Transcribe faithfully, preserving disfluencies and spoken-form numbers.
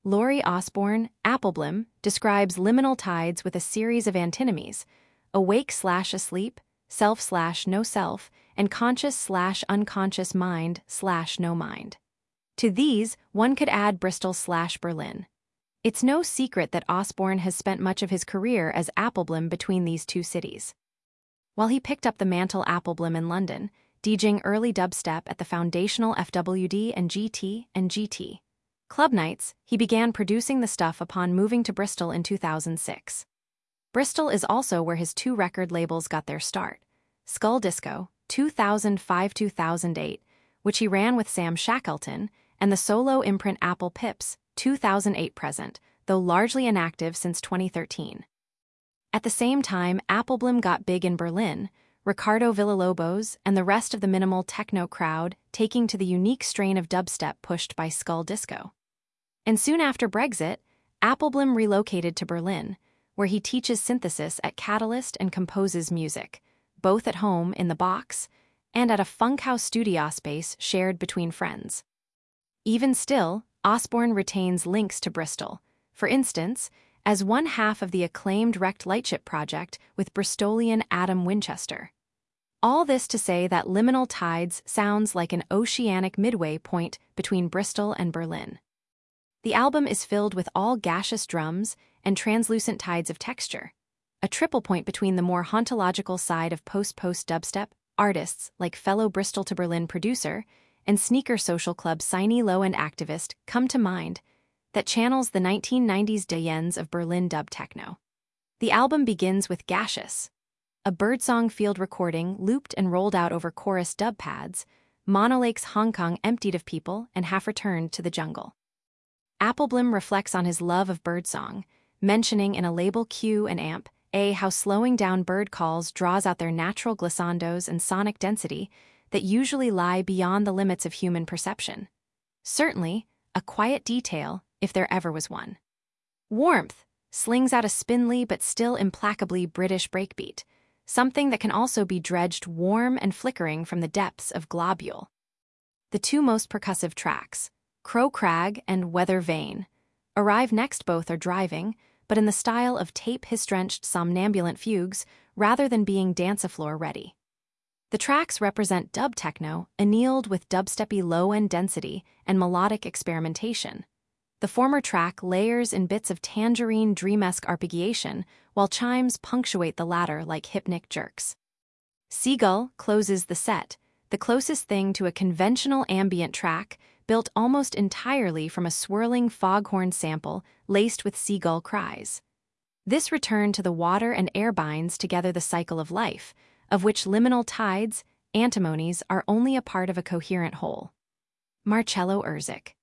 Laurie Osborne, Appleblom, describes liminal tides with a series of antinomies: awake slash asleep, self slash no self, and conscious slash unconscious mind slash no mind. To these, one could add Bristol slash Berlin. It's no secret that Osborne has spent much of his career as Appleblom between these two cities. While he picked up the mantle Appleblom in London, DJing early dubstep at the foundational F W D and G T and G T club nights, he began producing the stuff upon moving to Bristol in two thousand six. Bristol is also where his two record labels got their start: Skull Disco, two thousand five to two thousand eight, which he ran with Sam Shackleton, and the solo imprint Apple Pips, two thousand eight present, though largely inactive since twenty thirteen. At the same time, Appleblom got big in Berlin, Ricardo Villalobos and the rest of the minimal techno crowd taking to the unique strain of dubstep pushed by Skull Disco. And soon after Brexit, Appleblom relocated to Berlin, where he teaches synthesis at Catalyst and composes music, both at home in the box and at a Funkhouse studio space shared between friends. Even still, Osborne retains links to Bristol, for instance, as one half of the acclaimed Wrecked Lightship project with Bristolian Adam Winchester. All this to say that Liminal Tides sounds like an oceanic midway point between Bristol and Berlin. The album is filled with all gaseous drums and translucent tides of texture, a triple point between the more hauntological side of post-post dubstep artists like fellow Bristol to Berlin producer and sneaker social club Siny Low-End activist Come to Mind, that channels the nineteen nineties dayens of Berlin dub techno. The album begins with Gaseous, a birdsong field recording looped and rolled out over chorus dub pads, Monolake's Hong Kong emptied of people and half returned to the jungle. Appleblom reflects on his love of birdsong, mentioning in a label Q and Amp A how slowing down bird calls draws out their natural glissandos and sonic density that usually lie beyond the limits of human perception. Certainly, a quiet detail, if there ever was one. Warmth slings out a spindly but still implacably British breakbeat, something that can also be dredged warm and flickering from the depths of Globule. The two most percussive tracks, Crow Crag and Weather Vane, arrive next. Both are driving, but in the style of tape-hiss-drenched somnambulant fugues rather than being dance-floor ready. The tracks represent dub techno annealed with dubsteppy low-end density and melodic experimentation. The former track layers in bits of tangerine dreamesque arpeggiation, while chimes punctuate the latter like hypnic jerks. Seagull closes the set, the closest thing to a conventional ambient track built almost entirely from a swirling foghorn sample laced with seagull cries. This return to the water and air binds together the cycle of life, of which liminal tides, antimonies, are only a part of a coherent whole. Marcello Erzik.